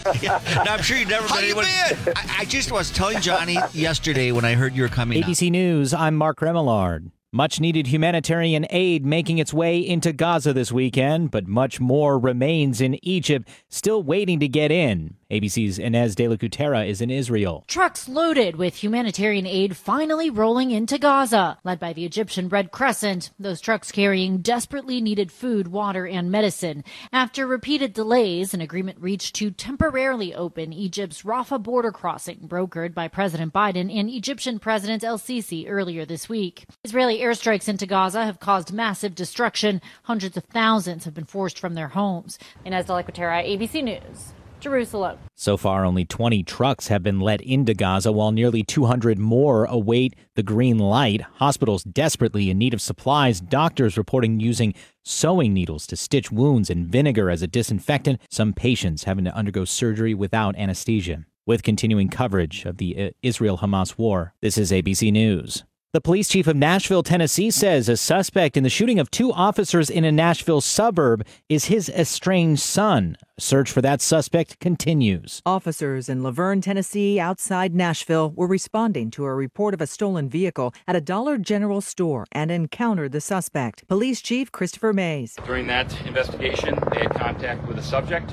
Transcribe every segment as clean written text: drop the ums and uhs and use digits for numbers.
Yeah, no, I'm sure you've never How met you anyone. been? I just was telling Johnny yesterday when I heard you were coming up. ABC News, I'm Mark Remillard. Much-needed humanitarian aid making its way into Gaza this weekend, but much more remains in Egypt, still waiting to get in. ABC's Inez de la Cuttera is in Israel. Trucks loaded with humanitarian aid finally rolling into Gaza, led by the Egyptian Red Crescent. Those trucks carrying desperately needed food, water, and medicine. After repeated delays, an agreement reached to temporarily open Egypt's Rafah border crossing, brokered by President Biden and Egyptian President El-Sisi earlier this week. Israeli airstrikes into Gaza have caused massive destruction. Hundreds of thousands have been forced from their homes. Inez de la Cuttera, ABC News, Jerusalem. So far, only 20 trucks have been let into Gaza, while nearly 200 more await the green light. Hospitals desperately in need of supplies. Doctors reporting using sewing needles to stitch wounds and vinegar as a disinfectant. Some patients having to undergo surgery without anesthesia. With continuing coverage of the Israel-Hamas war, this is ABC News. The police chief of Nashville, Tennessee, says a suspect in the shooting of two officers in a Nashville suburb is his estranged son. A search for that suspect continues. Officers in Laverne, Tennessee, outside Nashville, were responding to a report of a stolen vehicle at a Dollar General store and encountered the suspect. Police Chief Christopher Mays. During that investigation, they had contact with a subject.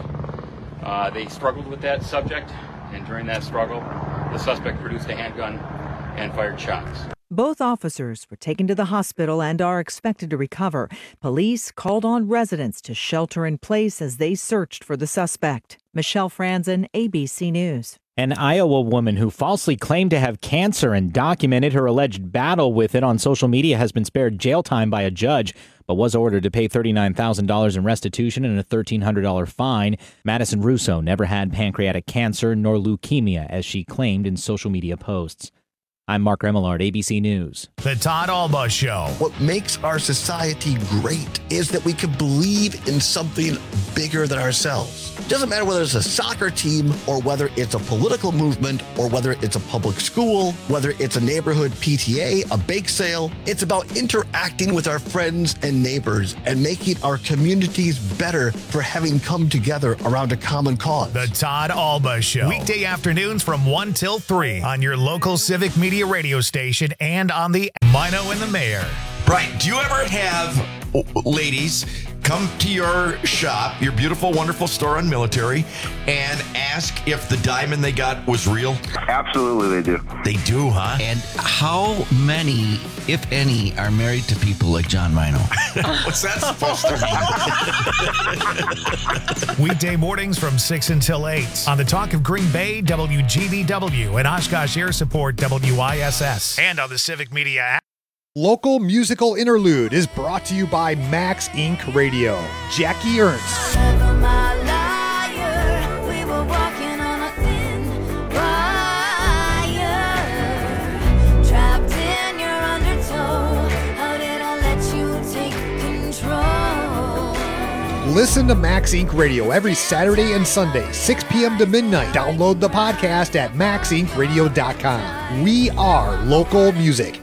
They struggled with that subject, and during that struggle, the suspect produced a handgun and fired shots. Both officers were taken to the hospital and are expected to recover. Police called on residents to shelter in place as they searched for the suspect. Michelle Franzen, ABC News. An Iowa woman who falsely claimed to have cancer and documented her alleged battle with it on social media has been spared jail time by a judge, but was ordered to pay $39,000 in restitution and a $1,300 fine. Madison Russo never had pancreatic cancer nor leukemia, as she claimed in social media posts. I'm Mark Remillard, ABC News. The Todd Alba Show. What makes our society great is that we can believe in something bigger than ourselves. It doesn't matter whether it's a soccer team or whether it's a political movement or whether it's a public school, whether it's a neighborhood PTA, a bake sale. It's about interacting with our friends and neighbors and making our communities better for having come together around a common cause. The Todd Alba Show. Weekday afternoons from 1 till 3 on your local Civic Media radio station and on the Mino and the Mayor. Right. Do you ever have ladies come to your shop, your beautiful, wonderful store on Military, and ask if the diamond they got was real? Absolutely, they do. They do, huh? And how many, if any, are married to people like John Mino? What's that supposed to mean? Weekday mornings from 6 until 8 on the Talk of Green Bay, WGBW, and Oshkosh Air Support, WISS, and on the Civic Media app. Local Musical Interlude is brought to you by Max Inc. Radio. Jackie Ernst. Listen to Max Inc. Radio every Saturday and Sunday, 6 p.m. to midnight. Download the podcast at maxincradio.com. We are local music.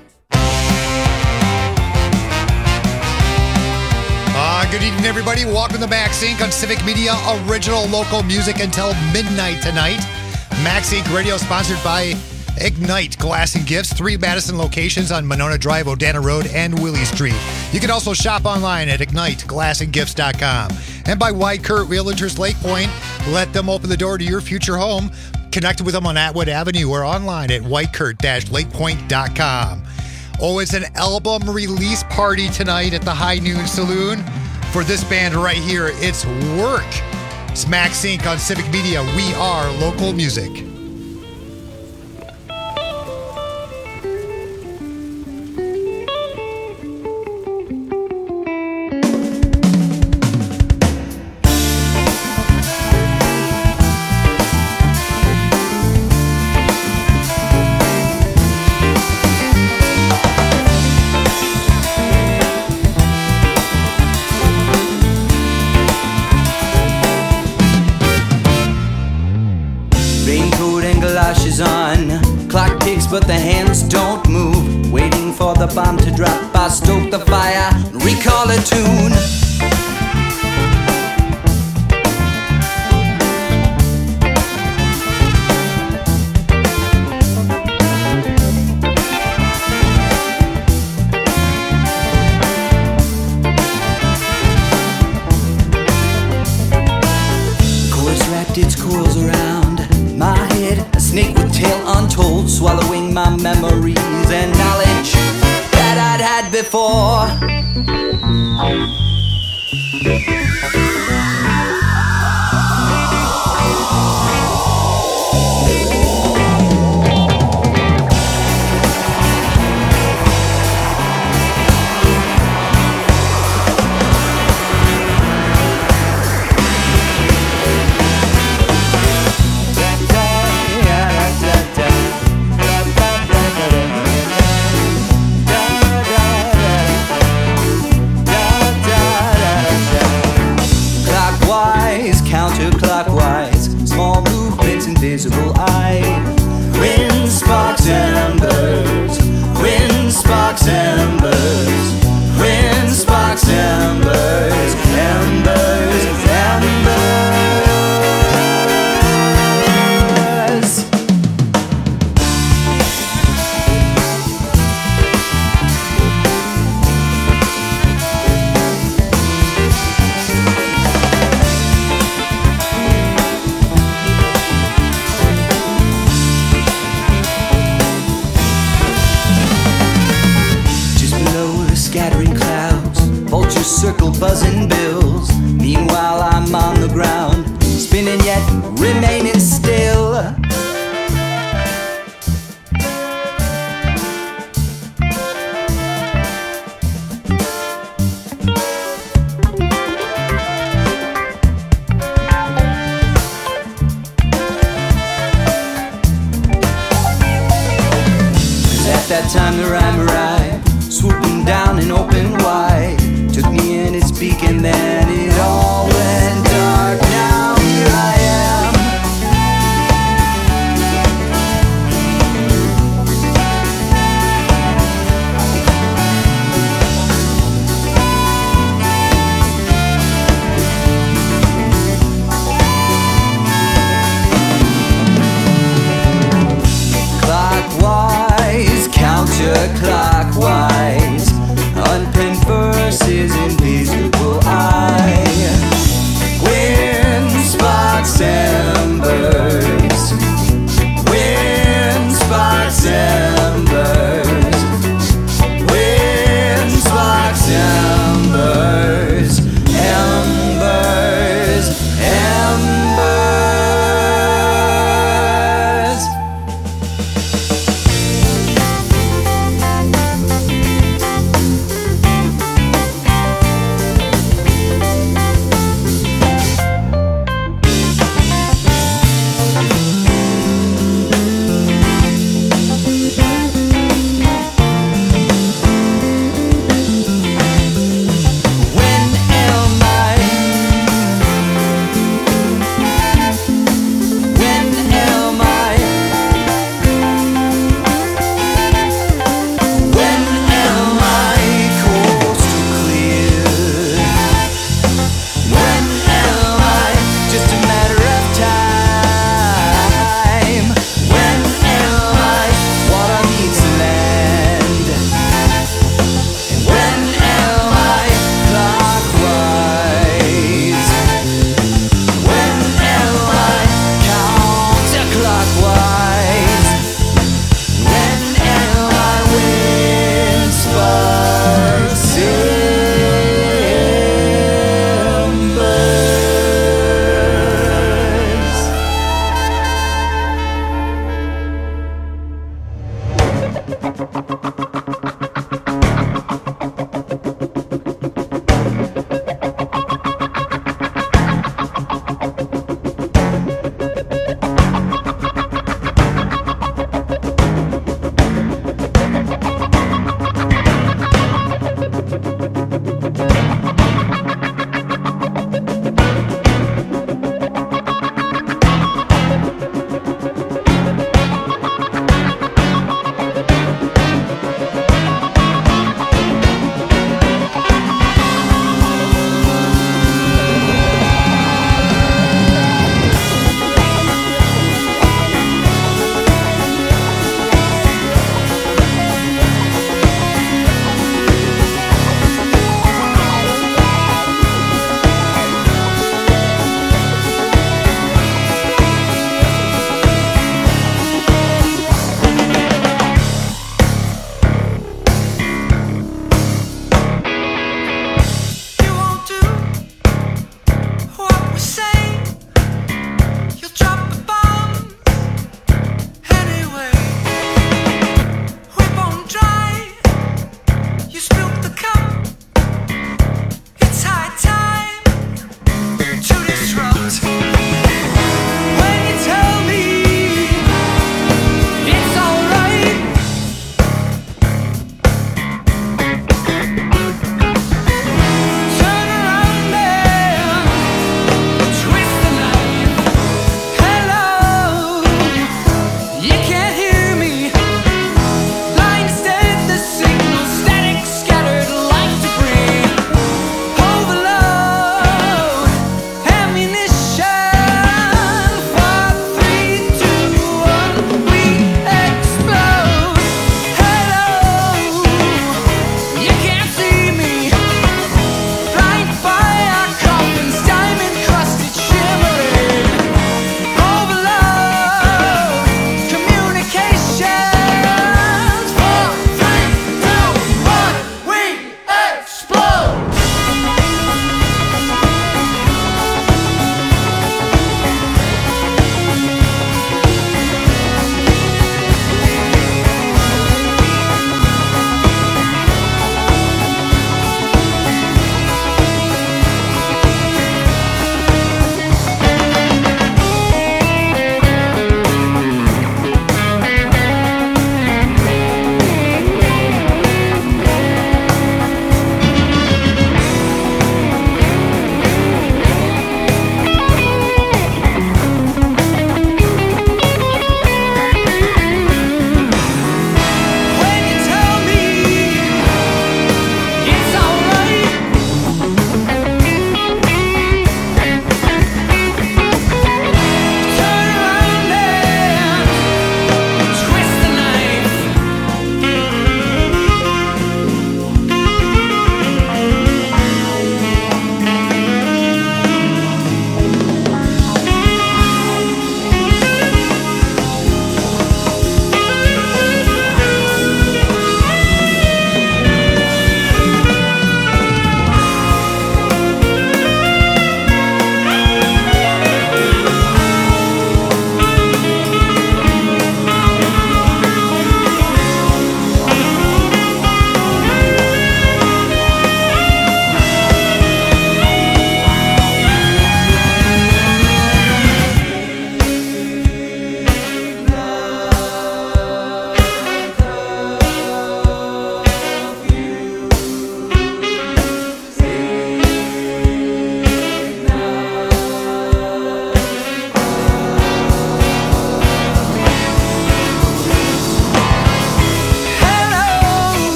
Good evening, everybody. Welcome to Max Inc. on Civic Media, original local music until midnight tonight. Max Inc. Radio sponsored by Ignite Glass and Gifts, 3 Madison locations on Monona Drive, Odana Road, and Willie Street. You can also shop online at IgniteGlassandGifts.com. And by White Kurt Realtors Lake Point. Let them open the door to your future home. Connect with them on Atwood Avenue or online at whitekurt-lakepoint.com. Oh, it's an album release party tonight at the High Noon Saloon. For this band right here, it's Work. It's Max Inc. on Civic Media. We are local music. On. Clock ticks but the hands don't move. Waiting for the bomb to drop. I stoke the fire, recall a tune. wrapped its coils around my head. A snake with tail untold, swallowing my memories and knowledge that I'd had before. Counterclockwise, small movements, invisible eye. Wind sparks embers, wind sparks embers, wind sparks embers, embers, embers. Scattering clouds, vultures circle buzzing bills. Meanwhile I'm on the ground, spinning yet remaining still. At that time the rhyme arrived, swooping down and open wide, took me in its beak and then it all went dark. Now here I am, clockwise, counterclockwise, unpenned verses, invisible eyes.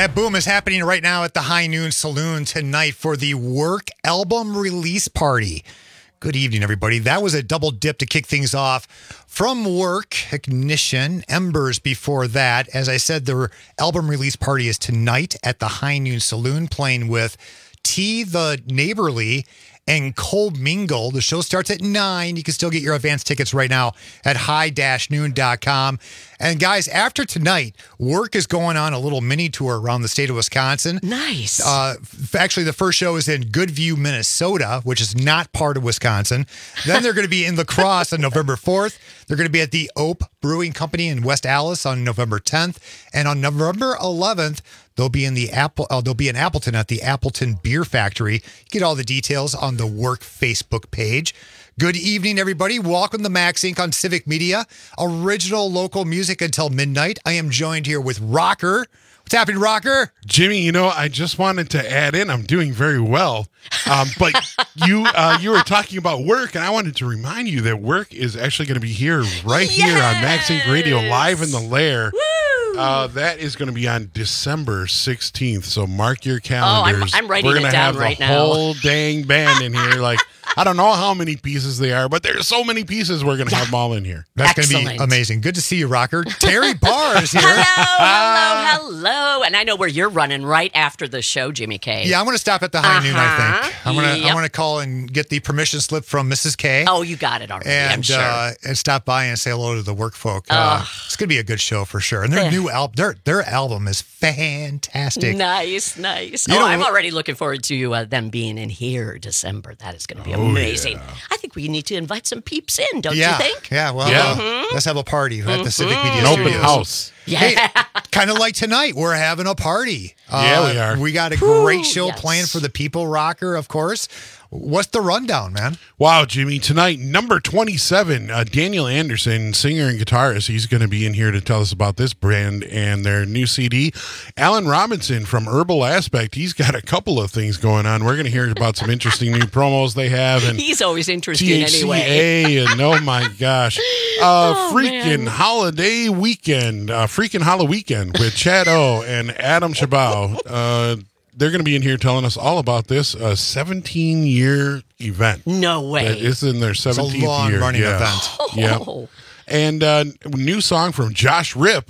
That boom is happening right now at the High Noon Saloon tonight for the Work album release party. Good evening, everybody. That was a double dip to kick things off. From Work, Ignition, Embers before that. As I said, the album release party is tonight at the High Noon Saloon, playing with T the Neighborly and Cole Mingle. The show starts at 9. You can still get your advance tickets right now at high-noon.com. And guys, after tonight, Work is going on a little mini tour around the state of Wisconsin. Nice. Actually, the first show is in Goodview, Minnesota, which is not part of Wisconsin. Then they're going to be in La Crosse on November 4th. They're going to be at the Ope Brewing Company in West Allis on November 10th. And on November 11th, they'll be in Appleton at the Appleton Beer Factory. Get all the details on the Work Facebook page. Good evening, everybody. Welcome to Max Inc. on Civic Media. Original local music until midnight. I am joined here with Rocker. What's happening, Rocker? Jimmy, I just wanted to add in, I'm doing very well. But you were talking about Work, and I wanted to remind you that Work is actually going to be here here on Max Inc. Radio, live in the Lair. That is going to be on December 16th, so mark your calendars. I'm writing it down right now. We're going to have the whole dang band in here. Like, I don't know how many pieces they are, but there's so many pieces we're going to have them all in here. That's going to be amazing. Good to see you, Rocker. Terry Barr is here. Hello. And I know where you're running right after the show, Jimmy K. Yeah, I'm going to stop at the High Noon, I think. I'm going to call and get the permission slip from Mrs. K. Oh, you got it already, I'm sure. And stop by and say hello to the Work folk. It's going to be a good show for sure. And their new album, their album is fantastic. Nice. I'm already looking forward to them being in here December. That is going to be amazing. Yeah. I think we need to invite some peeps in, don't you think? Yeah, well, let's have a party at the Civic Media An Studios. open house. Yeah. Hey, kind of like tonight, we're having a party. Yeah, we are. We got a great show planned for the people, Rocker, of course. What's the rundown, man? Wow, Jimmy. Tonight, number 27, Daniel Anderson, singer and guitarist. He's going to be in here to tell us about this brand and their new CD. Alan Robinson from Herbal Aspect. He's got a couple of things going on. We're going to hear about some interesting new promos they have. And he's always interesting THCA anyway. And oh my gosh. Freaking Holiday Weekend. Freaking Halloween Weekend with Chad O and Adam Chabot. They're going to be in here telling us all about this 17-year event. No way. That is in their 17th year. It's a long-running event. Yeah. And new song from Josh Ripp.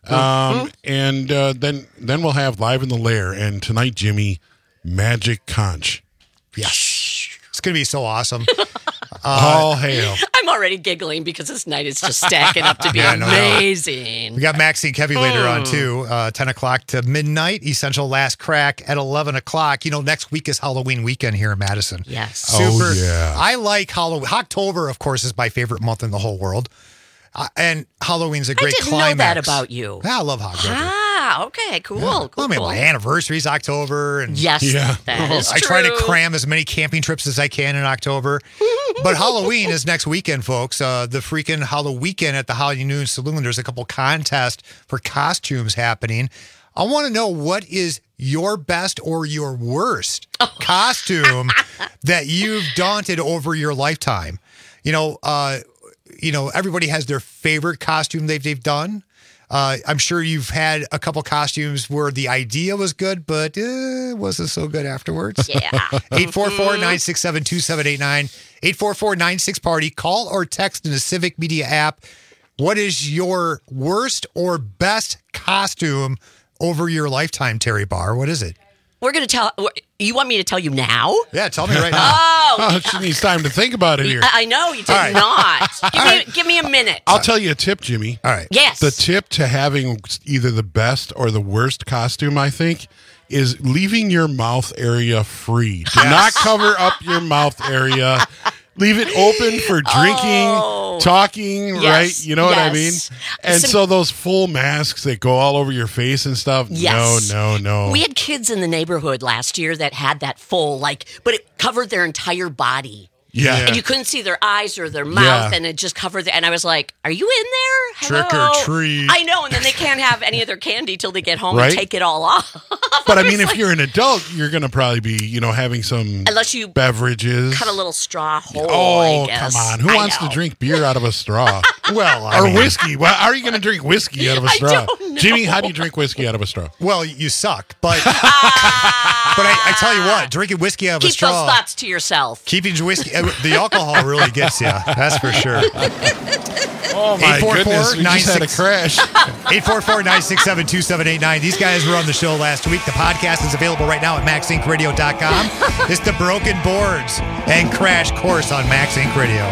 And then we'll have Live in the Lair. And tonight, Jimmy, Magic Conch. Yes. It's going to be so awesome. All hail. I'm already giggling because this night is just stacking up to be amazing. We got Maxine Kevy later on, too. 10 o'clock to midnight. Essential Last Crack at 11 o'clock. Next week is Halloween weekend here in Madison. Yes. Super. Oh, yeah. I like Halloween. October, of course, is my favorite month in the whole world. And Halloween's a great climax. I didn't know that about you. Yeah, I love October. Okay, cool. Yeah. Cool. I mean, my anniversary's October. And yes, that is true. I try to cram as many camping trips as I can in October. But Halloween is next weekend, folks. The freaking Halloween weekend at the High Noon Saloon. There's a couple contests for costumes happening. I want to know, what is your best or your worst costume that you've daunted over your lifetime? Everybody has their favorite costume they've done. I'm sure you've had a couple costumes where the idea was good, but it wasn't so good afterwards. Yeah. 844-967-2789. 844-96-PARTY. Call or text in the Civic Media app. What is your worst or best costume over your lifetime, Terry Barr? What is it? We're going to tell. You want me to tell you now? Yeah, tell me right now. She needs time to think about it here. I know you did not. Give me a minute. I'll tell you a tip, Jimmy. All right. Yes. The tip to having either the best or the worst costume, I think, is leaving your mouth area free. Do not cover up your mouth area. Leave it open for drinking, talking, right? You know what I mean? And so those full masks that go all over your face and stuff, no. We had kids in the neighborhood last year that had that full, but it covered their entire body. Yeah. And you couldn't see their eyes or their mouth, and it just covered and I was like, are you in there? Hello? Trick or treat. I know, and then they can't have any of their candy till they get home and take it all off. But I mean, if you're an adult, you're going to probably be, having some unless you beverages. Cut a little straw hole, Oh, I guess. come on. Who wants to drink beer out of a straw? Well, or whiskey. Well, how are you going to drink whiskey out of a straw? don't know. Jimmy, how do you drink whiskey out of a straw? Well, you suck, but I tell you what, drinking whiskey out of a Keep straw. those thoughts to yourself. Keeping whiskey, the alcohol really gets you. That's for sure. Oh my goodness, we just had a crash. 844-967-2789. These guys were on the show last week. The podcast is available right now at maxinkradio.com. It's the Broken Boards and Crash Course on Max Inc. Radio.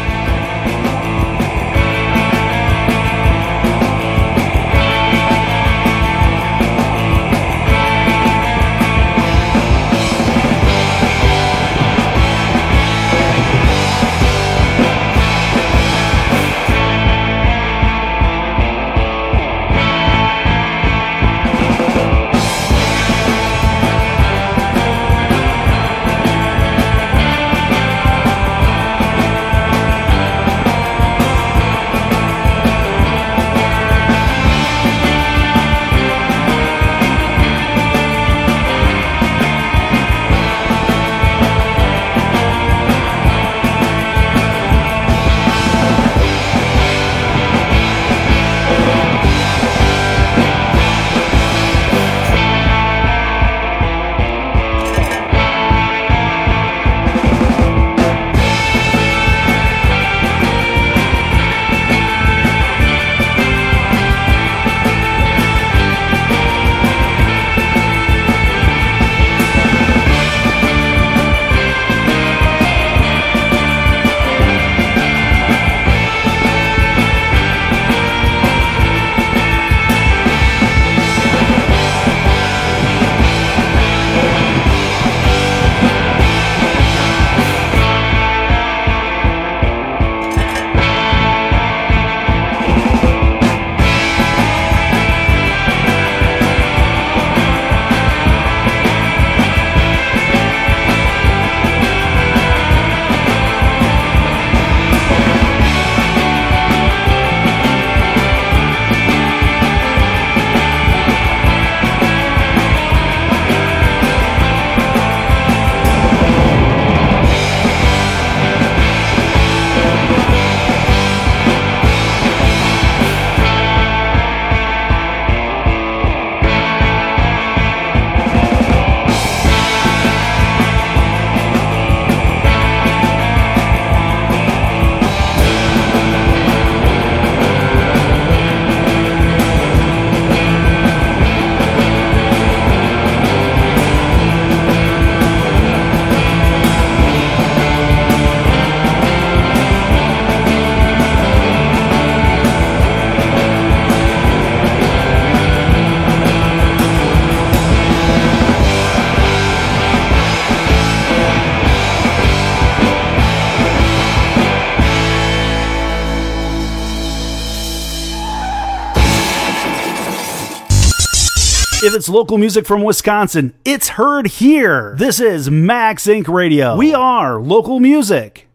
If it's local music from Wisconsin, it's heard here. This is Max Inc. Radio. We are local music.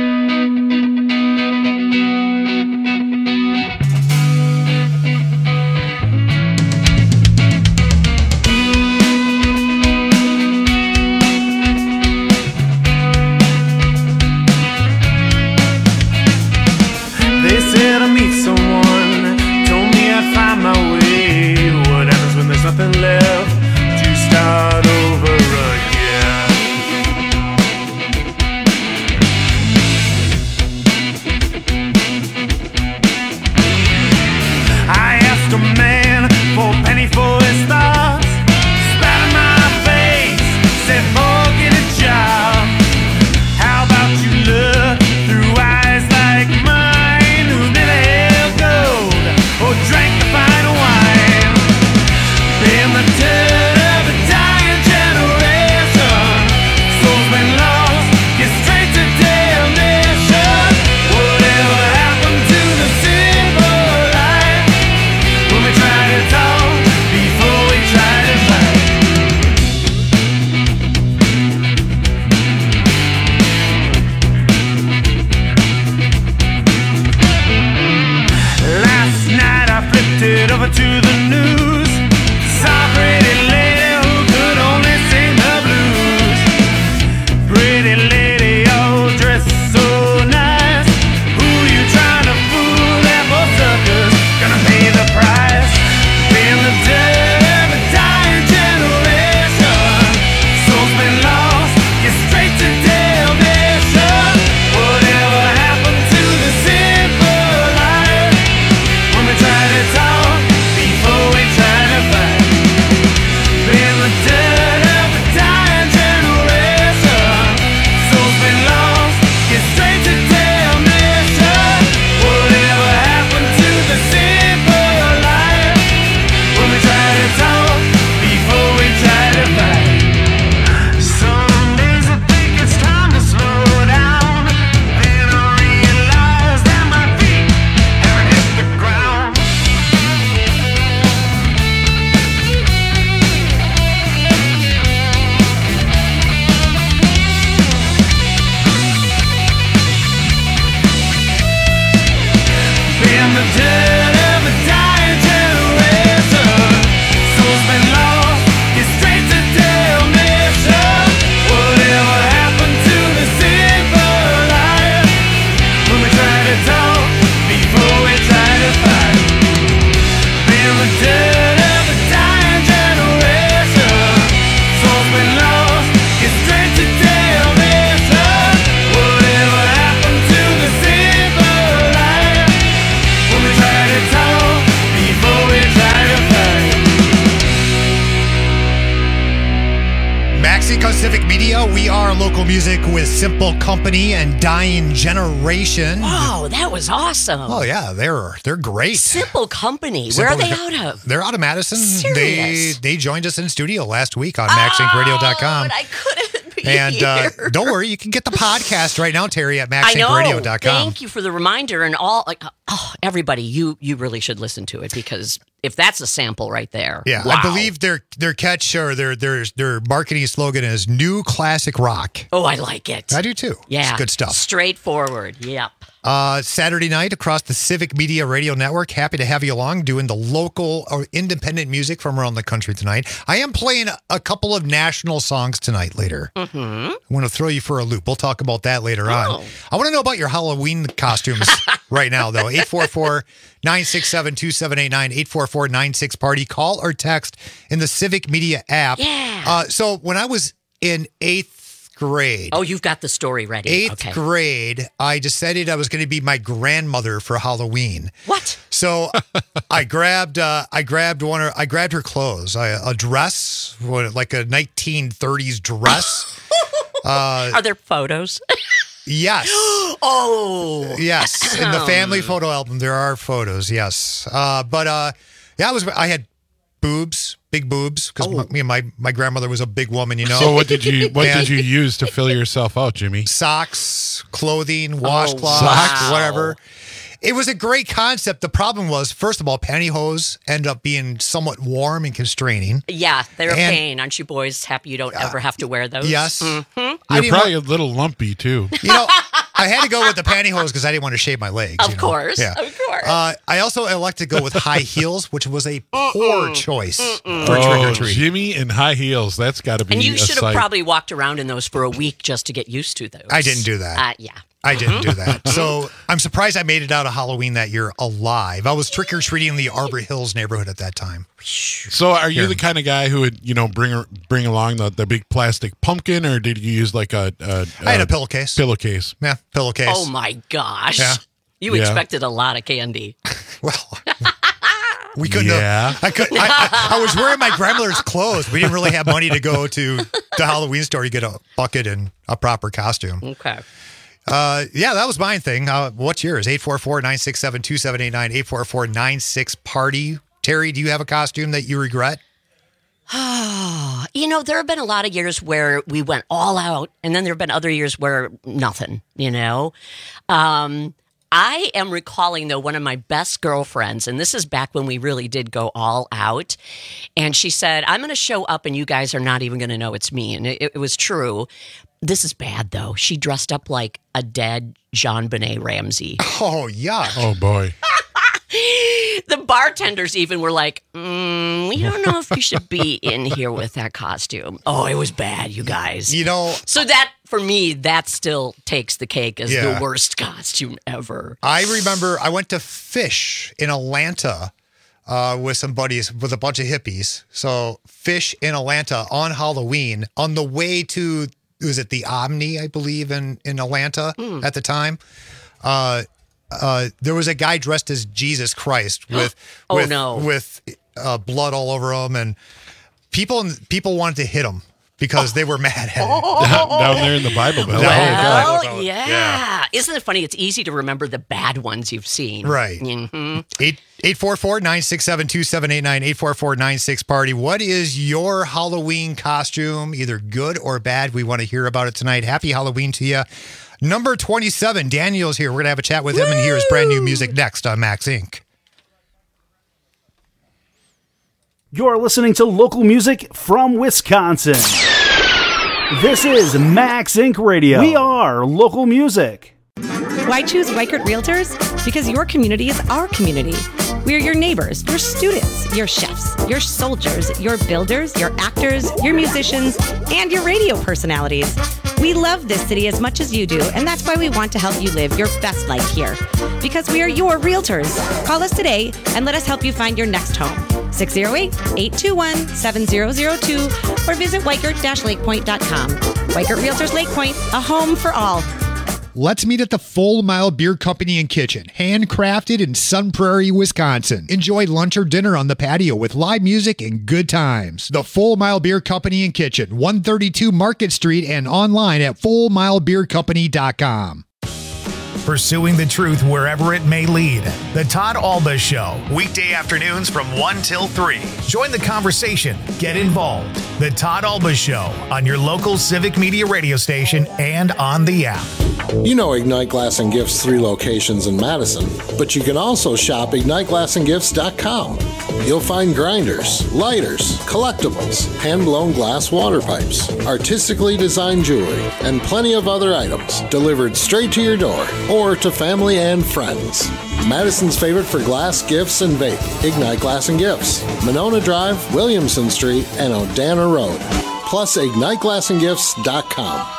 They said I meet someone, told me I'd find my way. What happens when there's nothing left to start over again? I asked a man for a penny for his thoughts, spat in my face, said forget a job. How about you look through eyes like mine, who never held gold or drank the fine wine? Been the dirt of a dying generation, soul's been lost, get straight to damnation. Whatever happened to the simple life when we tried it all before we tried Civic Media. We are local music with Simple Company and Dying Generation. Wow, that was awesome. Oh yeah, they're great. Simple Company. Where are they out of? They're out of Madison. Serious? They joined us in studio last week on MaxInkRadio.com. But I couldn't be And here. don't worry, you can get the podcast right now, Terry, at I know. MaxInkRadio.com. Thank you for the reminder. And everybody, you really should listen to it, because if that's a sample right there. Yeah, wow. I believe their catch or their marketing slogan is "New Classic Rock." Oh, I like it. I do too. Yeah, it's good stuff. Straightforward. Yep. Saturday night across the Civic Media Radio Network. Happy to have you along doing the local or independent music from around the country tonight. I am playing a couple of national songs tonight later. Mm-hmm. I want to throw you for a loop. We'll talk about that later on. I want to know about your Halloween costumes right now, though. 844-967-2789, 844-96-PARTY. Call or text in the Civic Media app. Yeah. So when I was in 8th grade. Oh, you've got the story ready. 8th grade, I decided I was going to be my grandmother for Halloween. What? So I grabbed her clothes, a dress, like a 1930s dress. Are there photos? Yes. Oh. Yes. In the family photo album, there are photos. Yes. I had boobs, big boobs, because my grandmother was a big woman, you know. So what did you use to fill yourself out, Jimmy? Socks, clothing, washcloths, Socks? whatever. It was a great concept. The problem was, first of all, pantyhose ended up being somewhat warm and constraining. Yeah, they're a pain. Aren't you boys happy you don't ever have to wear those? Yes. Mm-hmm. You're probably a little lumpy, too. You know, I had to go with the pantyhose because I didn't want to shave my legs. Of course. Yeah. Of course. I also elected to go with high heels, which was a poor choice for trick or treat. Jimmy in high heels. That's got to be And you a should have sight. probably walked around in those for a week just to get used to those. I didn't do that. Yeah. I didn't do that. So I'm surprised I made it out of Halloween that year alive. I was trick-or-treating in the Arbor Hills neighborhood at that time. So are you the kind of guy who would, bring along the big plastic pumpkin, or did you use like I had a pillowcase. Pillowcase. Yeah, pillowcase. Oh, my gosh. Yeah. You Yeah. expected a lot of candy. We couldn't have. I was wearing my grandmother's clothes. We didn't really have money to go to the Halloween store to get a bucket and a proper costume. Okay. Yeah, that was my thing. What's yours? 844-967-2789, 844-96-PARTY. Terry, do you have a costume that you regret? There have been a lot of years where we went all out, and then there have been other years where nothing, I am recalling, though, one of my best girlfriends, and this is back when we really did go all out, and she said, I'm going to show up and you guys are not even going to know it's me. And it was true. This is bad, though. She dressed up like a dead Jean-Benet Ramsey. Oh, yeah. Oh, boy. The bartenders even were like, we don't know if you should be in here with that costume. Oh, it was bad, you guys. So that, for me, that still takes the cake as the worst costume ever. I remember I went to Fish in Atlanta with some buddies, with a bunch of hippies. So Fish in Atlanta on Halloween, on the way to, was it the Omni, I believe, in Atlanta at the time? There was a guy dressed as Jesus Christ with blood all over him, and people wanted to hit him because they were mad at him. Down there in the Bible Belt. Well, yeah. Isn't it funny? It's easy to remember the bad ones you've seen. Right. Mm-hmm. 844-967-2789, 844-96-PARTY. What is your Halloween costume, either good or bad? We want to hear about it tonight. Happy Halloween to you. Number 27, Daniel's here. We're going to have a chat with him, and here's brand new music next on Max Inc. You're listening to local music from Wisconsin. This is Max Inc. Radio. We are local music. Why choose Weichert Realtors? Because your community is our community. We are your neighbors, your students, your chefs, your soldiers, your builders, your actors, your musicians, and your radio personalities. We love this city as much as you do, and that's why we want to help you live your best life here. Because we are your realtors. Call us today and let us help you find your next home. 608-821-7002 or visit Weichert-Lakepoint.com. Weichert Realtors Lake Point, a home for all. Let's meet at the Full Mile Beer Company and Kitchen, handcrafted in Sun Prairie, Wisconsin. Enjoy lunch or dinner on the patio with live music and good times. The Full Mile Beer Company and Kitchen, 132 Market Street, and online at fullmilebeercompany.com. Pursuing the truth wherever it may lead. The Todd Alba Show, weekday afternoons from 1 till 3. Join the conversation. Get involved. The Todd Alba Show on your local Civic Media radio station and on the app. You know Ignite Glass and Gifts 3 locations in Madison, but you can also shop IgniteGlassandGifts.com. You'll find grinders, lighters, collectibles, hand-blown glass water pipes, artistically designed jewelry, and plenty of other items delivered straight to your door or to family and friends. Madison's favorite for glass, gifts, and vape, Ignite Glass and Gifts, Monona Drive, Williamson Street, and Odana Road. Plus, IgniteGlassandGifts.com.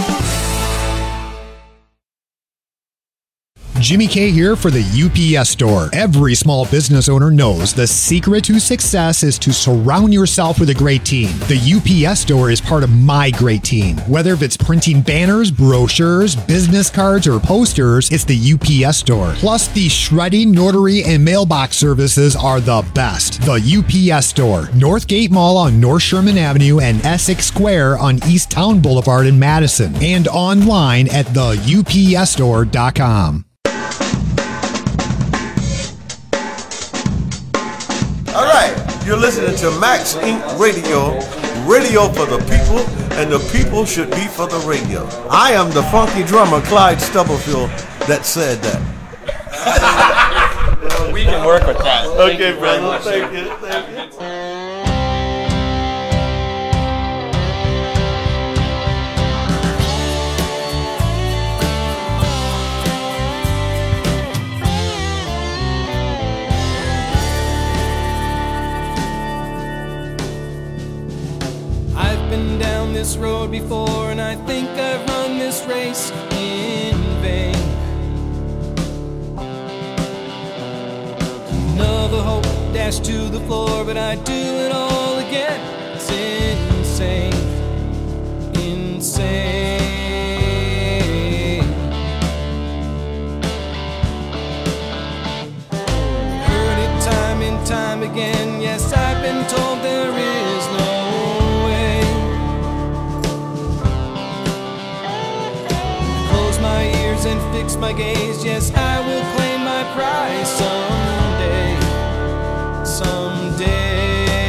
Jimmy K here for the UPS Store. Every small business owner knows the secret to success is to surround yourself with a great team. The UPS Store is part of my great team. Whether it's printing banners, brochures, business cards, or posters, it's the UPS Store. Plus, the shredding, notary, and mailbox services are the best. The UPS Store, Northgate Mall on North Sherman Avenue and Essex Square on East Town Boulevard in Madison, and online at theupsstore.com. All right, you're listening to Max Inc. Radio, radio for the people, and the people should be for the radio. I am the funky drummer, Clyde Stubblefield, that said that. We can work with that. Okay, brother. Thank you. Been down this road before, and I think I've run this race in vain. Another hope dashed to the floor, but I do it all again. It's insane, insane. Heard it time and time again. Yes, I've been told there is no my ears and fix my gaze. Yes, I will claim my prize someday, someday.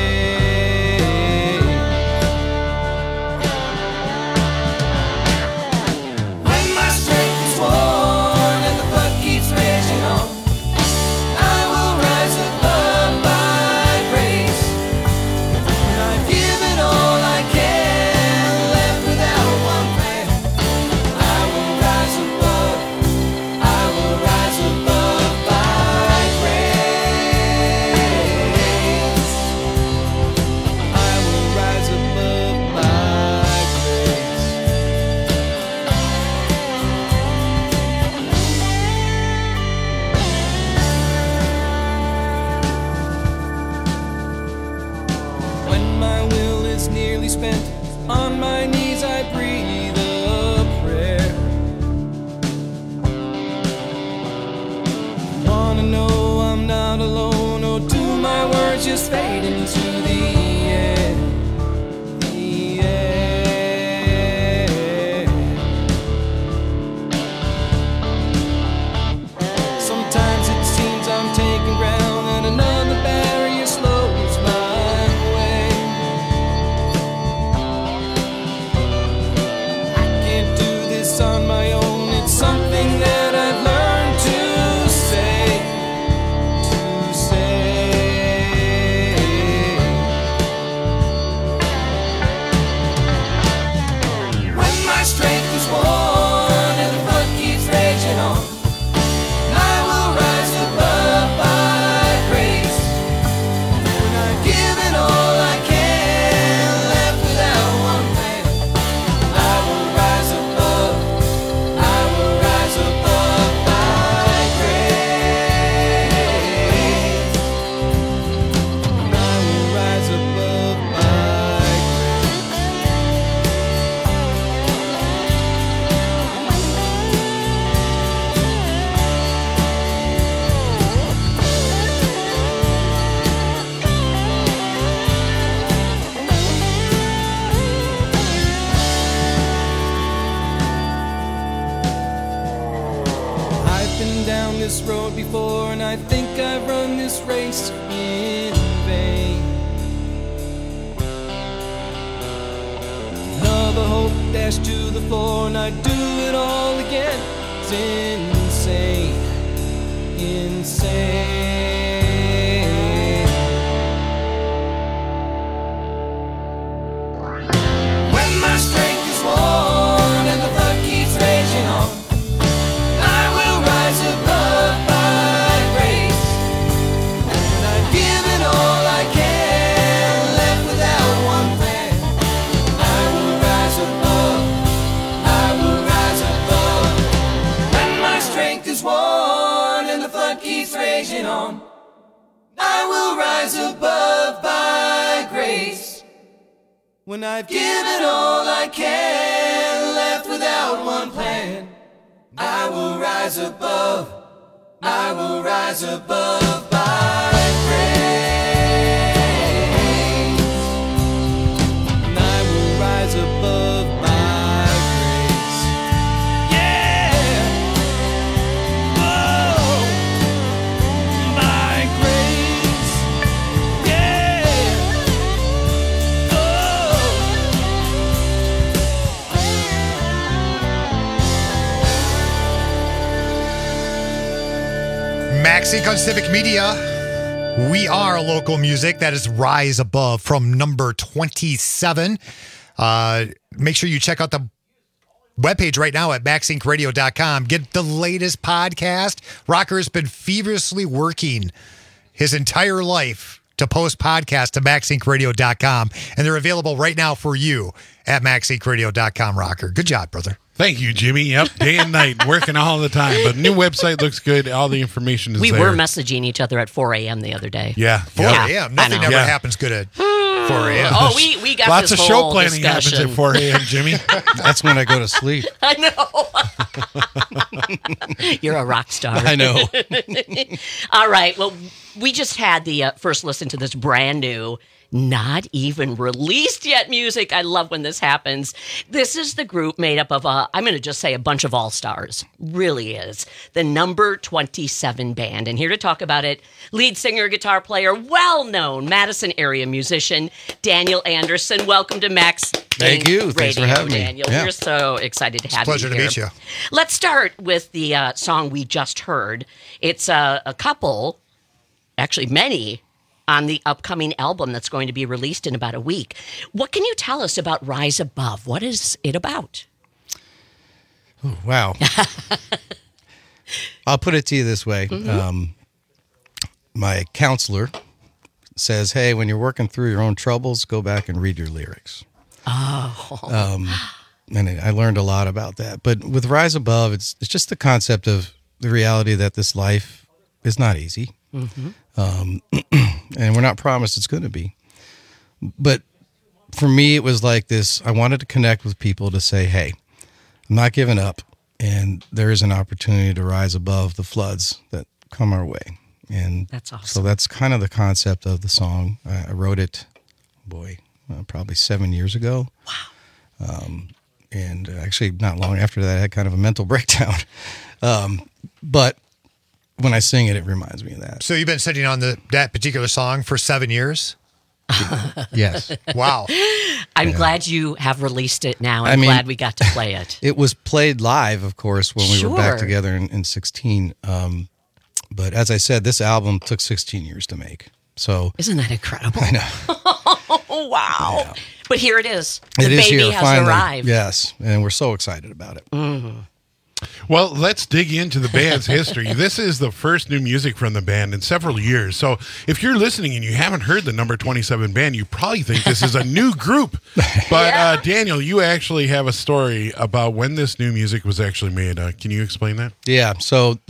When my strength is worn and the blood keeps raging on, I will rise above my grace. When I've given all I can, left without one plan, I will rise above by grace. I will rise above by grace. When my will is nearly spent, on my knees I breathe a prayer. Wanna know I'm not alone, or do my words just fade into the air? The air. Sometimes it seems I'm taking ground and another barrier slows my way. I can't do this on my own, it's something that I've learned to say, to say. this road before, and I think I've run this race in vain. Love, a hope, dash to the floor, and I do it all again. It's insane, insane. When my strength is worn and the flood keeps raging on, I will rise above by grace. And I've given all I can, left without one plan. I will rise above, I will rise above. When my strength is worn and the flood keeps raging on, I will rise above by grace. When I've given all I can, left without one plan, I will rise above, I will rise above by grace. And I will rise above by grace. Yeah. Whoa. By grace. Yeah. Maxine on Civic Media. We are local music. That is Rise Above from number 27. Make sure you check out the webpage right now at maxincradio.com. Get the latest podcast. Rocker has been feverishly working his entire life to post podcasts to maxincradio.com, and they're available right now for you at maxincradio.com, Rocker. Good job, brother. Thank you, Jimmy. Yep, day and night, working all the time. But new website looks good. All the information is We there. were messaging each other at 4 a.m. the other day. Yeah. 4 a.m. Nothing ever happens good at 4 a.m. Oh, we got Lots this of show whole planning discussion. happens at 4 a.m., Jimmy. That's when I go to sleep. I know. You're a rock star. I know. All right. Well, we just had the first listen to this brand new, not even released yet music. I love when this happens. This is the group made up of, I'm going to just say a bunch of all-stars. Really is. The Number 27 Band. And here to talk about it, lead singer, guitar player, well-known Madison area musician, Daniel Anderson. Welcome to Max. Thank you. Thanks for Radio, having me. Daniel. Yeah. We're so excited to have you Pleasure to here. meet you. Let's start with the song we just heard. It's a couple, actually many, on the upcoming album that's going to be released in about a week. What can you tell us about Rise Above? What is it about? Ooh, wow. I'll put it to you this way. Mm-hmm. My counselor says, hey, when you're working through your own troubles, go back and read your lyrics. Oh. And I learned a lot about that. But with Rise Above, it's just the concept of the reality that this life is not easy. Mm-hmm. And we're not promised it's going to be. But for me, it was like this. I wanted to connect with people to say, hey, I'm not giving up. And there is an opportunity to rise above the floods that come our way. And that's awesome. So that's kind of the concept of the song. I wrote it, probably 7 years ago. Wow. And actually not long after that, I had kind of a mental breakdown. But when I sing it, it reminds me of that. So you've been sitting on that particular song for 7 years? Yes. Wow. I'm glad you have released it now. I'm glad we got to play it. It was played live, of course, when we were back Sure. together in 16. But as I said, this album took 16 years to make. So Isn't that incredible? I know. Oh, wow. Yeah. But here it is. The It is baby here, has finally. arrived. Yes, and we're so excited about it. Mm-hmm. Well, let's dig into the band's history. This is the first new music from the band in several years. So if you're listening and you haven't heard the Number 27 Band, you probably think this is a new group. But Daniel, you actually have a story about when this new music was actually made. Can you explain that? Yeah, so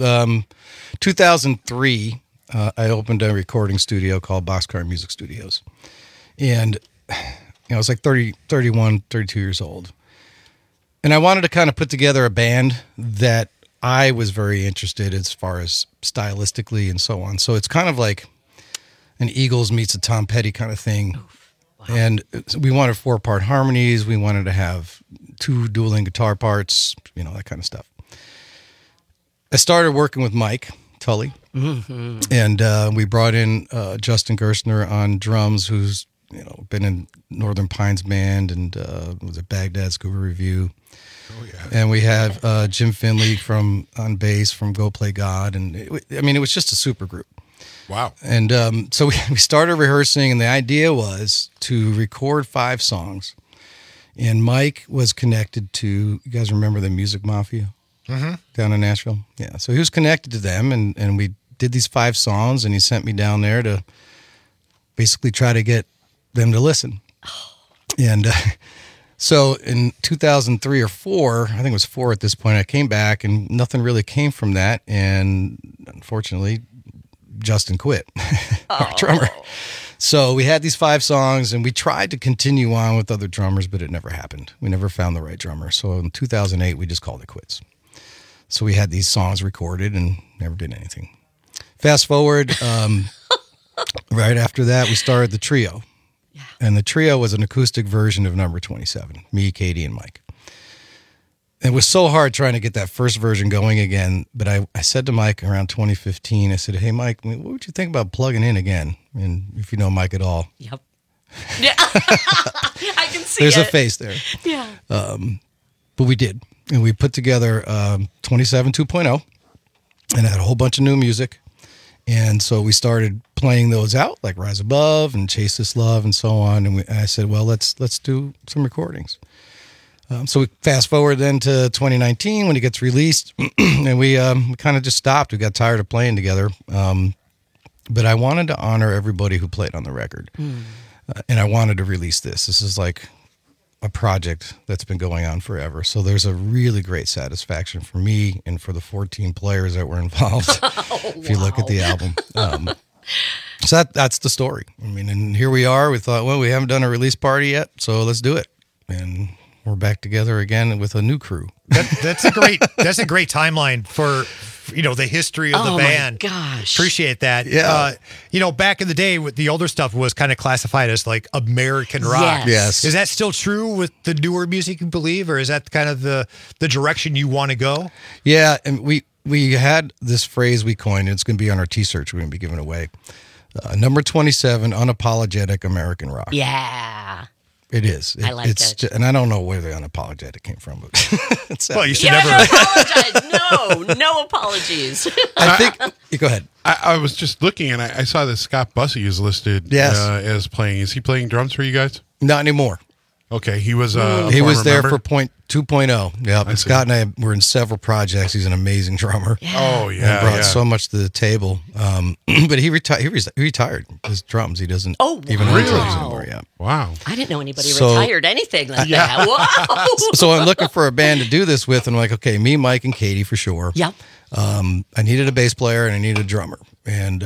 2003, I opened a recording studio called Boxcar Music Studios. And I was like 31, 32 years old. And I wanted to kind of put together a band that I was very interested as far as stylistically and so on. So it's kind of like an Eagles meets a Tom Petty kind of thing. Wow. And we wanted 4-part harmonies. We wanted to have 2 dueling guitar parts, that kind of stuff. I started working with Mike Tully. Mm-hmm. And we brought in Justin Gerstner on drums, who's been in Northern Pines Band and was at Baghdad Scuba Review. Oh, yeah. And we have Jim Finley on bass from Go Play God. And it was just a super group. Wow. And so we started rehearsing, and the idea was to record 5 songs. And Mike was connected to, you guys remember the Music Mafia down in Nashville? Yeah. So he was connected to them, and we did these 5 songs, and he sent me down there to basically try to get them to listen. And so in 2003 or 4, I think it was 4 at this point, I came back, and nothing really came from that. And unfortunately, Justin quit, our drummer. So we had these 5 songs, and we tried to continue on with other drummers, but it never happened. We never found the right drummer. So in 2008, we just called it quits. So we had these songs recorded and never did anything. Fast forward, right after that, we started the trio. Yeah. And the trio was an acoustic version of Number 27, me, Katie, and Mike. It was so hard trying to get that first version going again, but I said to Mike around 2015, I said, hey, Mike, what would you think about plugging in again? And if you know Mike at all. Yep. Yeah. I can see There's it. a face there. Yeah. But we did. And we put together 27 2.0 and had a whole bunch of new music. And so we started playing those out, like Rise Above and Chase This Love and so on. And I said, well, let's do some recordings. So we fast forward then to 2019 when it gets released, and we kind of just stopped. We got tired of playing together. But I wanted to honor everybody who played on the record. And I wanted to release this. This is like a project that's been going on forever. So there's a really great satisfaction for me and for the 14 players that were involved, if you look at the album. So that's the story. I mean, and here we are. We thought, well, we haven't done a release party yet, so let's do it. And we're back together again with a new crew. That's a great timeline for the history of the band. Oh my gosh. Appreciate that. Yeah. Back in the day with the older stuff was kind of classified as like American rock. Yes. Is that still true with the newer music, you believe, or is that kind of the direction you want to go? Yeah, and we had this phrase we coined. It's going to be on our T-shirts we're going to be giving away. Number 27, unapologetic American rock. Yeah. It is. I like it. And I don't know where the unapologetic came from. But well, you should never apologize. No apologies. I think. Go ahead. I was just looking, and I saw that Scott Bussey is listed as playing. Is he playing drums for you guys? Not anymore. Okay, he was. He was there member? for 2.0. Yeah, and Scott and I were in several projects. He's an amazing drummer. Oh yeah, and brought so much to the table. But he retired his drums. He doesn't even own drums anymore. Yeah. Wow. I didn't know anybody retired anything like that. Wow. So I'm looking for a band to do this with, and I'm like, okay, me, Mike, and Katie for sure. Yep. I needed a bass player and I needed a drummer, and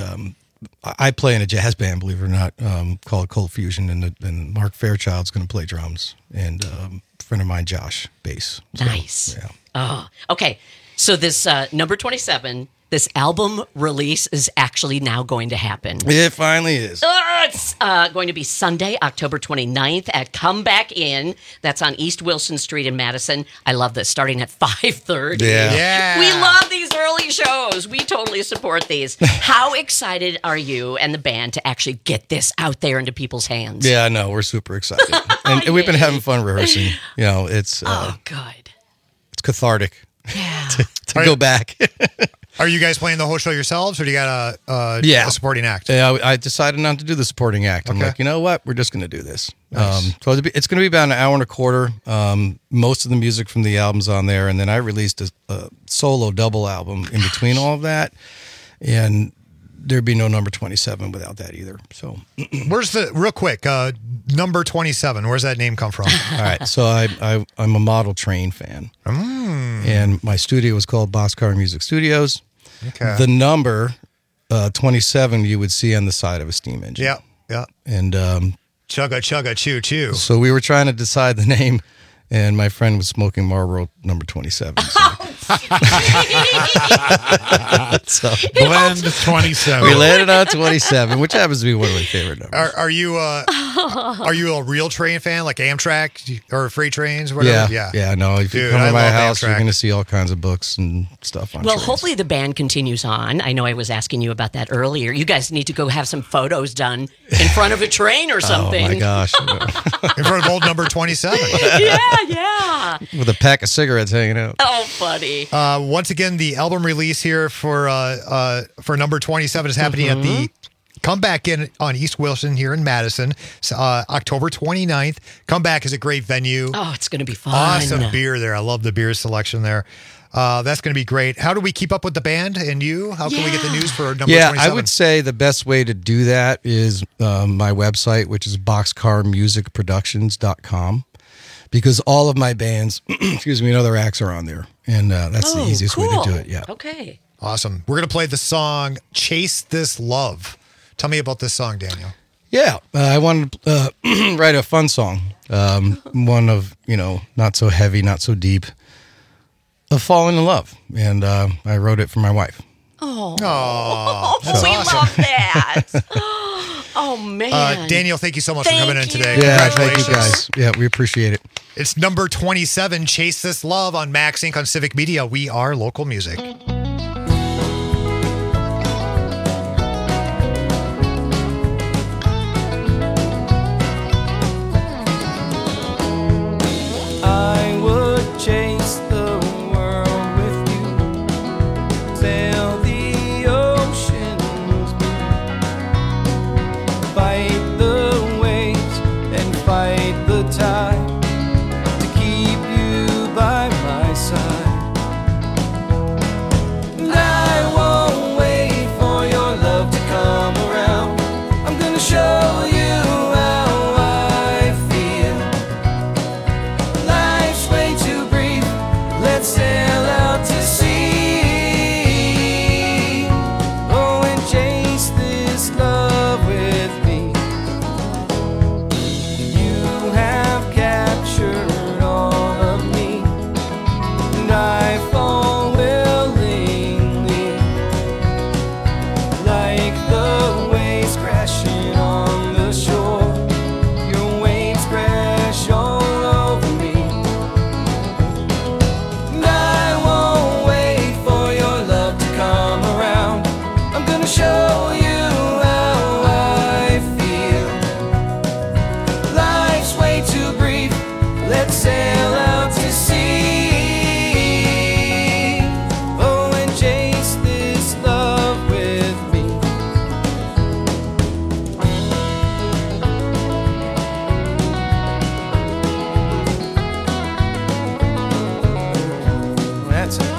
I play in a jazz band, believe it or not, called Cold Fusion, and Mark Fairchild's going to play drums, and a friend of mine, Josh, bass. So, nice. Yeah. Oh, okay. So this number 27, this album release is actually now going to happen. It finally is. It's going to be Sunday, October 29th at Come Back In. That's on East Wilson Street in Madison. I love this, starting at 5:30. Yeah. We love these early shows. We totally support these. How excited are you and the band to actually get this out there into people's hands? Yeah, no, we're super excited. And we've been having fun rehearsing. It's good. It's cathartic. Yeah. to go back. Are you guys playing the whole show yourselves, or do you got a supporting act? Yeah, I decided not to do the supporting act. I'm like, you know what? We're just going to do this. Nice. So it's going to be about an hour and a quarter. Most of the music from the album's on there, and then I released a solo double album in between all of that, and there'd be no number 27 without that either. So, where's real quick number 27? Where's that name come from? All right, so I'm a Model Train fan, and my studio was called Boxcar Music Studios. Okay. The number 27 you would see on the side of a steam engine. Yeah. And chugga chugga choo choo. So we were trying to decide the name, and my friend was smoking Marlboro number 27. So So, Blend 27. We landed on 27, which happens to be one of my favorite numbers. Are you a real train fan, like Amtrak or freight trains or whatever? Yeah. No, if you Dude, come I to my love house, Amtrak. you're going to see all kinds of books and stuff on Well, trains. hopefully the band continues on. I know I was asking you about that earlier. You guys need to go have some photos done in front of a train or something. Oh, my gosh. In front of old number 27. Yeah. With a pack of cigarettes hanging out. Oh, funny. Once again, the album release here for number 27 is happening at the Comeback Inn on East Wilson here in Madison, October 29th. Comeback is a great venue. Oh, it's going to be fun. Awesome beer there. I love the beer selection there. That's going to be great. How do we keep up with the band and you? How can we get the news for number 27? I would say the best way to do that is my website, which is boxcarmusicproductions.com, because all of my bands, and other acts are on there. And that's the easiest way to do it. Yeah. Okay. Awesome. We're going to play the song Chase This Love. Tell me about this song, Daniel. Yeah. I wanted to write a fun song. One of, not so heavy, not so deep, of falling in love. And I wrote it for my wife. Oh, that's we awesome. love that. Oh, man. Daniel, thank you so much for coming in today. Yeah, thank Congratulations. you guys. Yeah, we appreciate it. It's number 27, Chase This Love on Max Inc. on Civic Media. We are local music. I would chase the world with you, sail the oceans blue, fight the waves and fight the tide to keep you by my side. And I won't wait for your love to come around. I'm gonna show you how I feel. Life's way too brief, let's sail out to sea. Oh, and chase this love with me. You have captured all of me, and I fall willingly, like the waves crashing on the shore. Your waves crash all over me. And I won't wait for your love to come around. I'm gonna show you how I feel. Life's way too brief, let's sail out to sea. Oh, and chase this love with me. That's it.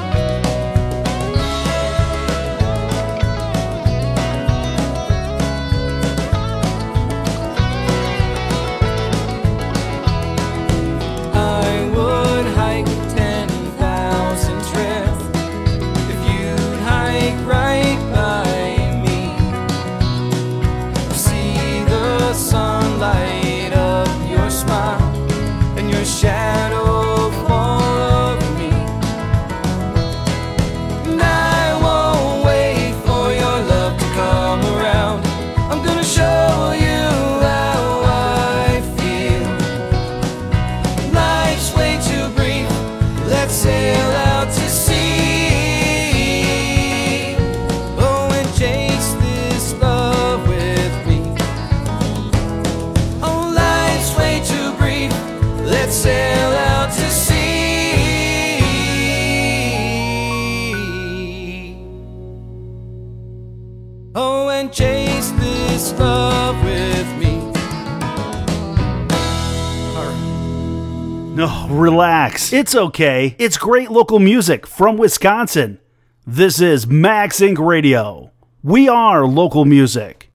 I would hike 10,000 trails if you'd hike right by me. See the sunlight of your smile and your shadow fall over me. And I won't wait for your love to come around. I'm gonna show you how I feel. Life's way too brief, let's sail out to sea. Oh, and chase this love with me. Oh, life's way too brief, let's sail out to sea. Oh, and chase this love with me. No, relax. It's okay. It's great local music from Wisconsin. This is Max Inc. Radio. We are local music.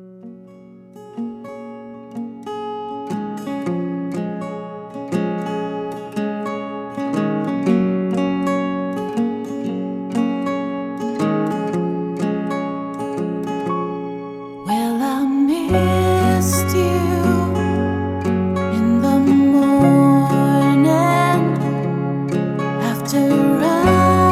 Well, I missed you in the morning after I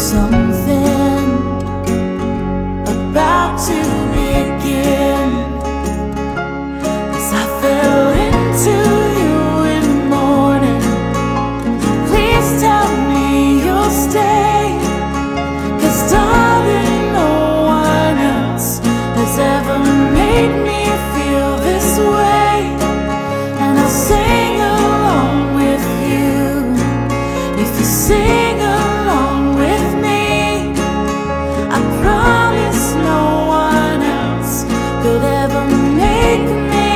something about to begin. As I fell into you in the morning, please tell me you'll stay. 'Cause darling, no one else has ever made me feel this way. And I'll sing along with you if you sing along with me. I promise no one else could ever make me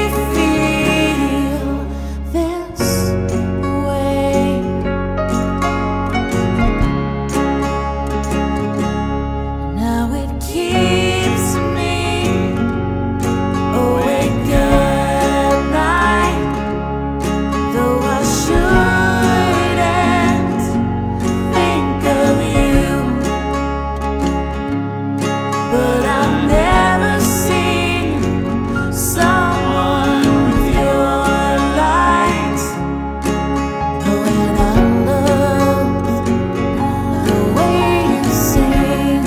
feel this way. Now it keeps me awake at night, though I shouldn't think of you. But I've never seen someone with your light. Oh, and I love the way you sing.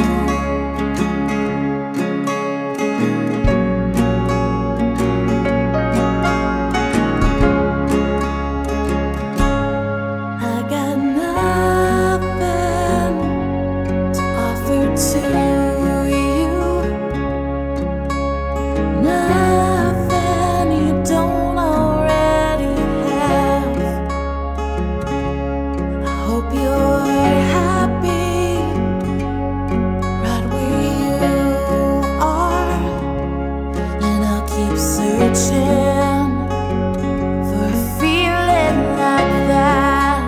I got nothing to offer to you, nothing you don't already have. I hope you're happy right where you are, and I'll keep searching for a feeling like that.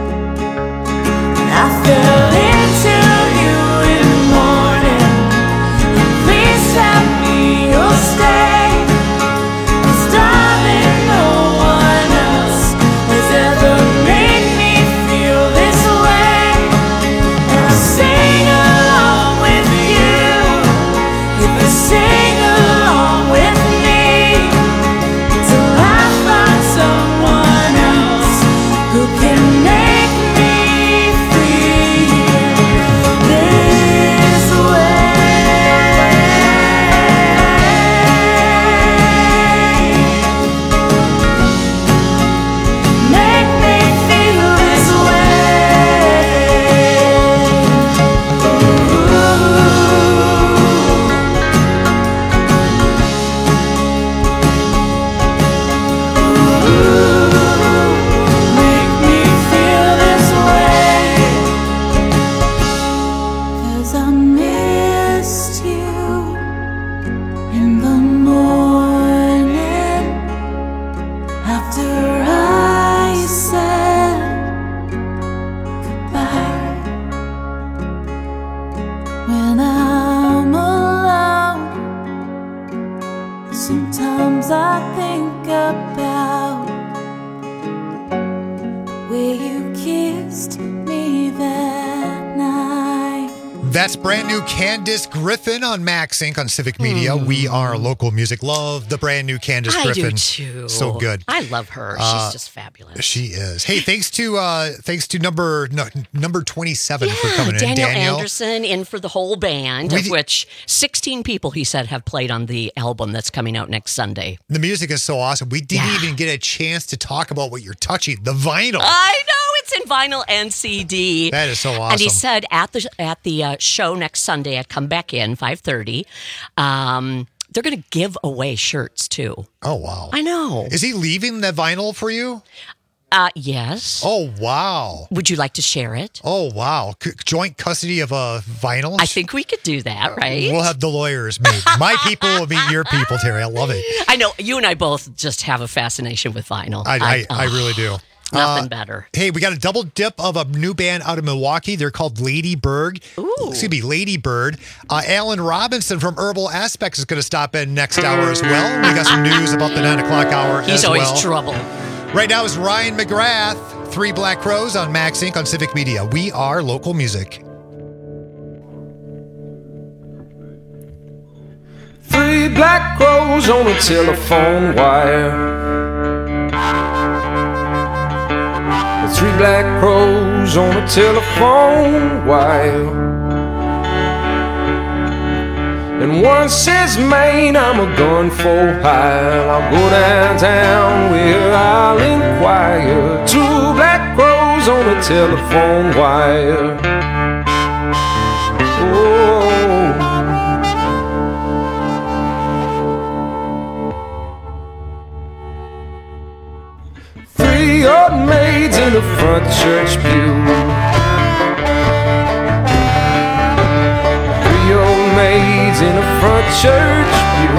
I fell into you in the morning. Please tell me you'll stay. 'Cause darling, no one else has ever made me feel this way. And I'll sing along with you if you sing along with me, till I find someone else who can make me feel this way. Make me feel this Make me feel this way. 'Cause I missed you in the morning after I said goodbye. When I'm alone, sometimes I think about where you kissed me that night. That's brand new Candace Griffin on Max Inc. on Civic Media. We are local music. Love the brand new Candace I Griffin. do too. So good. I love her. She's just fabulous. She is. Hey, thanks to number 27 for coming in. Daniel Anderson in for the whole band, We of d- which 16 people, he said, have played on the album that's coming out next Sunday. The music is so awesome. We didn't even get a chance to talk about what you're touching, the vinyl. I know, it's in vinyl and CD. That is so awesome. And he said at the show next Sunday at Come Back In 5:30, they're going to give away shirts too. Oh wow! I know. Is he leaving the vinyl for you? Yes. Oh wow! Would you like to share it? Oh wow! Joint custody of vinyls. I think we could do that, right? We'll have the lawyers meet. My people will meet your people, Terry. I love it. I know you and I both just have a fascination with vinyl. I really do. Nothing better. Hey, we got a double dip of a new band out of Milwaukee. They're called Lady Bird. Excuse me, Lady Bird. Alan Robinson from Herbal Aspects is going to stop in next hour as well. We got some news about the 9 o'clock hour He's as always well. trouble. Right now is Ryan McGrath, 3 Black Crows on Max Inc. on Civic Media. We are local music. 3 black crows on a telephone wire. Three black crows on a telephone wire. And one says, Maine, I'm a gun for hire. I'll go downtown where I'll inquire. Two black crows on a telephone wire. Oh. Three old maids in the front church pew. Maids in a front church pew.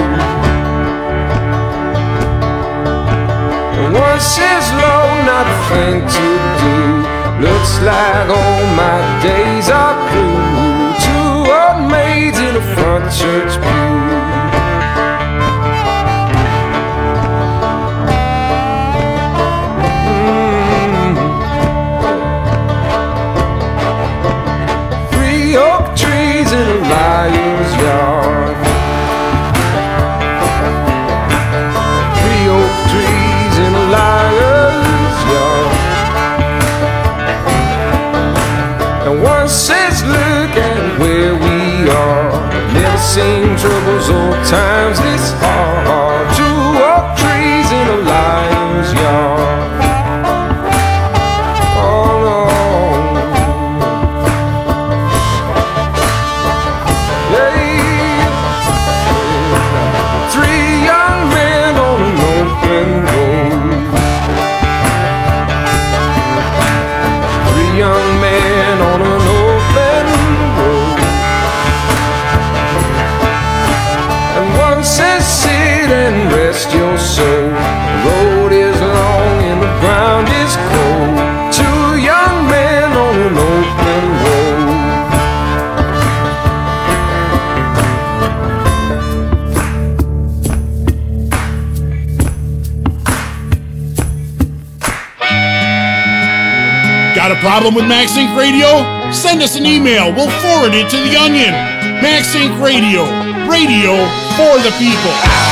And one says, Lord, not a thing to do. Looks like all my days are through. Two old maids in a front church pew. Three oak trees in a liar's yard. Three oak trees in a liar's yard. And one says, look at where we are. Never seen troubles or times this hard. Two oak trees in a liar's yard. And rest your soul. The road is long and the ground is cold. Two young men on an open road. Got a problem with Max Inc. Radio? Send us an email. We'll forward it to the Onion. Max Inc. Radio. Radio for the people.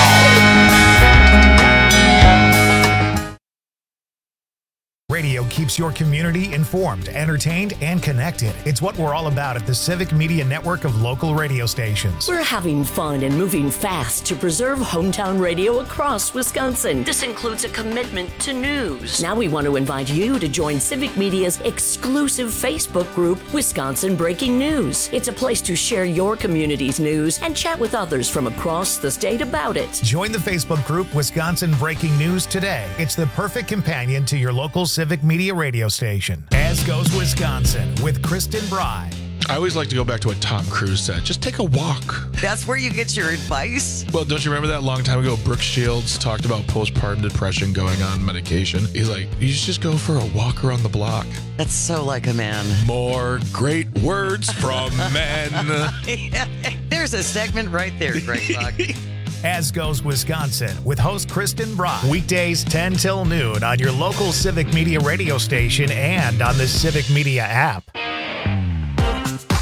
Radio keeps your community informed, entertained, and connected. It's what we're all about at the Civic Media Network of local radio stations. We're having fun and moving fast to preserve hometown radio across Wisconsin. This includes a commitment to news. Now we want to invite you to join Civic Media's exclusive Facebook group, Wisconsin Breaking News. It's a place to share your community's news and chat with others from across the state about it. Join the Facebook group Wisconsin Breaking News today. It's the perfect companion to your local Civic Media radio station. As Goes Wisconsin with Kristen Bry. I always like to go back to what Tom Cruise said. Just take a walk. That's where you get your advice? Well, don't you remember that long time ago, Brooke Shields talked about postpartum depression going on medication? He's like, you should just go for a walk around the block. That's so like a man. More great words from men. There's a segment right there, Greg Buck. As Goes Wisconsin with host Kristen Brock. Weekdays 10 till noon on your local Civic Media radio station and on the Civic Media app.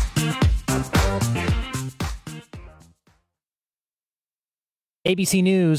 ABC News.